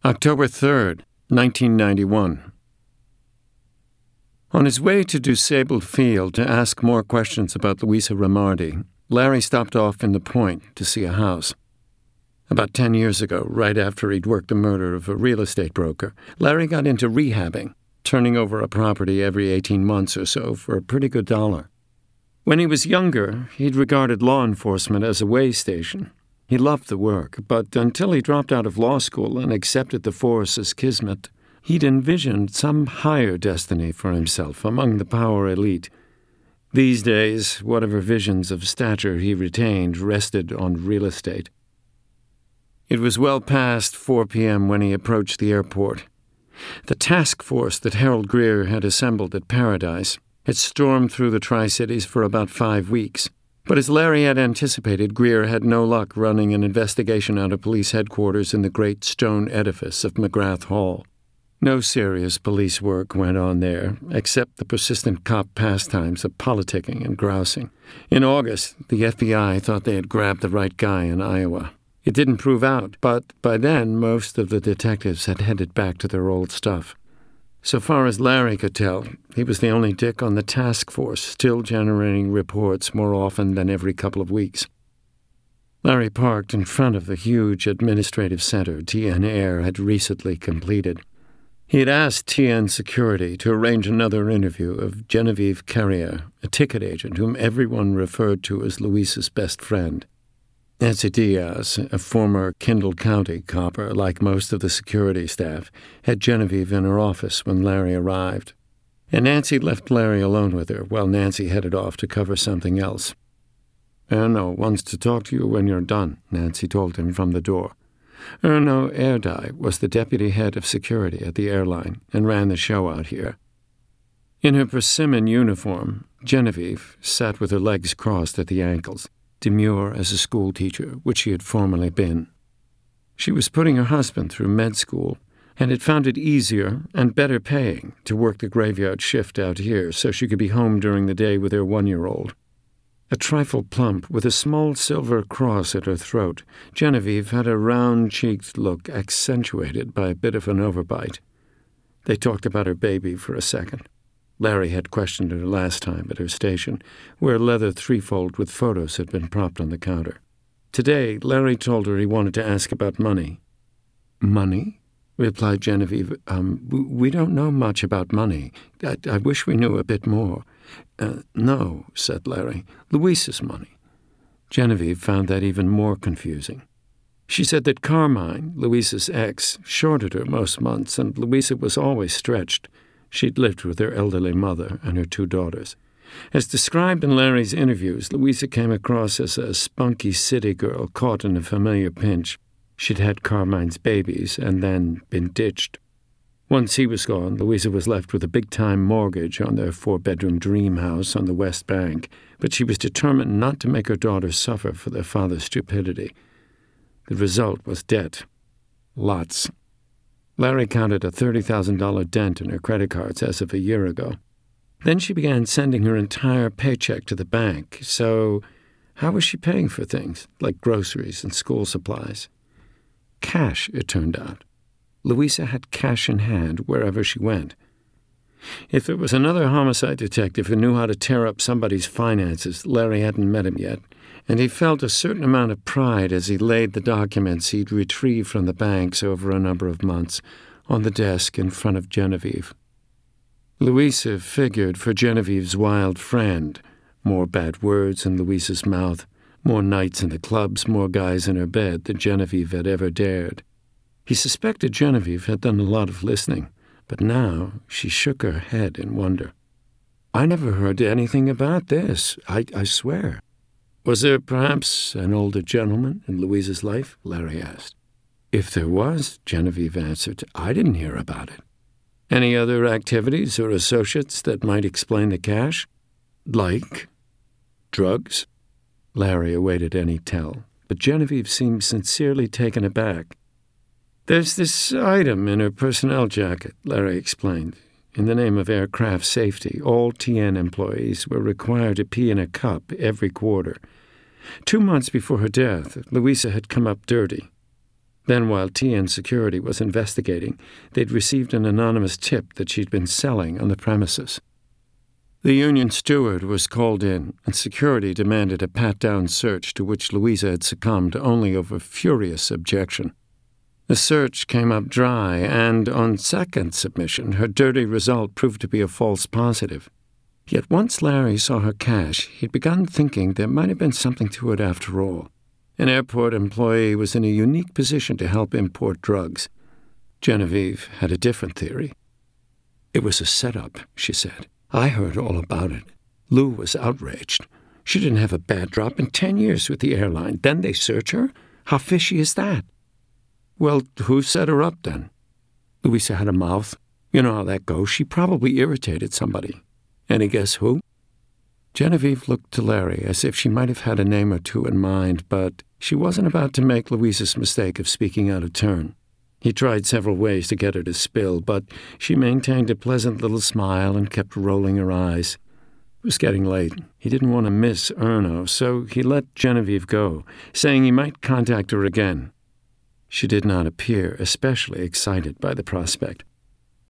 October 3rd, 1991. On his way to Disabled Field to ask more questions about Louisa Ramardi, Larry stopped off in the Point to see a house. About 10 years ago, right after he'd worked the murder of a real estate broker, Larry got into rehabbing, turning over a property every 18 months or so for a pretty good dollar. When he was younger, he'd regarded law enforcement as a way station. He loved the work, but until he dropped out of law school and accepted the force as kismet, he'd envisioned some higher destiny for himself among the power elite. These days, whatever visions of stature he retained rested on real estate. It was well past 4 p.m. when he approached the airport. The task force that Harold Greer had assembled at Paradise had stormed through the Tri-Cities for about 5 weeks. But as Larry had anticipated, Greer had no luck running an investigation out of police headquarters in the great stone edifice of McGrath Hall. No serious police work went on there, except the persistent cop pastimes of politicking and grousing. In August, the FBI thought they had grabbed the right guy in Iowa. It didn't prove out, but by then most of the detectives had headed back to their old stuff. So far as Larry could tell, he was the only dick on the task force, still generating reports more often than every couple of weeks. Larry parked in front of the huge administrative center TN Air had recently completed. He had asked TN Security to arrange another interview of Genevieve Carrier, a ticket agent whom everyone referred to as Louisa's best friend. Nancy Diaz, a former Kendall County copper like most of the security staff, had Genevieve in her office when Larry arrived. And Nancy left Larry alone with her while Nancy headed off to cover something else. "Erno wants to talk to you when you're done," Nancy told him from the door. Erno Erdai was the deputy head of security at the airline and ran the show out here. In her persimmon uniform, Genevieve sat with her legs crossed at the ankles, demure as a schoolteacher, which she had formerly been. She was putting her husband through med school and had found it easier and better paying to work the graveyard shift out here so she could be home during the day with her 1-year-old. A trifle plump, with a small silver cross at her throat, Genevieve had a round-cheeked look accentuated by a bit of an overbite. They talked about her baby for a second. Larry had questioned her last time at her station, where a leather threefold with photos had been propped on the counter. Today, Larry told her he wanted to ask about money. "Money?" replied Genevieve. We don't know much about money. I wish we knew a bit more." No," said Larry. "Louisa's money." Genevieve found that even more confusing. She said that Carmine, Louisa's ex, shorted her most months, and Louisa was always stretched. She'd lived with her elderly mother and her 2 daughters. As described in Larry's interviews, Louisa came across as a spunky city girl caught in a familiar pinch. She'd had Carmine's babies and then been ditched. Once he was gone, Louisa was left with a big-time mortgage on their 4-bedroom dream house on the West Bank, but she was determined not to make her daughters suffer for their father's stupidity. The result was debt. Lots. Larry counted a $30,000 dent in her credit cards as of a year ago. Then she began sending her entire paycheck to the bank, so how was she paying for things, like groceries and school supplies? Cash, it turned out. Louisa had cash in hand wherever she went. If it was another homicide detective who knew how to tear up somebody's finances, Larry hadn't met him yet, and he felt a certain amount of pride as he laid the documents he'd retrieved from the banks over a number of months on the desk in front of Genevieve. Louisa figured for Genevieve's wild friend. More bad words in Louisa's mouth, more nights in the clubs, more guys in her bed than Genevieve had ever dared. He suspected Genevieve had done a lot of listening, but now she shook her head in wonder. "I never heard anything about this, I swear." "Was there perhaps an older gentleman in Louisa's life?" Larry asked. "If there was," Genevieve answered, "I didn't hear about it." "Any other activities or associates that might explain the cash?" "Like drugs?" Larry awaited any tell, but Genevieve seemed sincerely taken aback. "There's this item in her personnel jacket," Larry explained. In the name of aircraft safety, all TN employees were required to pee in a cup every quarter. 2 months before her death, Louisa had come up dirty. Then, while TN Security was investigating, they'd received an anonymous tip that she'd been selling on the premises. The union steward was called in, and security demanded a pat-down search to which Louisa had succumbed only over furious objection. The search came up dry, and on second submission, her dirty result proved to be a false positive. Yet once Larry saw her cash, he'd begun thinking there might have been something to it after all. An airport employee was in a unique position to help import drugs. Genevieve had a different theory. "It was a setup," she said. "I heard all about it. Lou was outraged. She didn't have a bad drop in 10 years with the airline. Then they search her? How fishy is that?" "Well, who set her up then?" "Louisa had a mouth. You know how that goes. She probably irritated somebody. Any guess who?" Genevieve looked to Larry as if she might have had a name or two in mind, but she wasn't about to make Louisa's mistake of speaking out of turn. He tried several ways to get her to spill, but she maintained a pleasant little smile and kept rolling her eyes. It was getting late. He didn't want to miss Erno, so he let Genevieve go, saying he might contact her again. She did not appear especially excited by the prospect.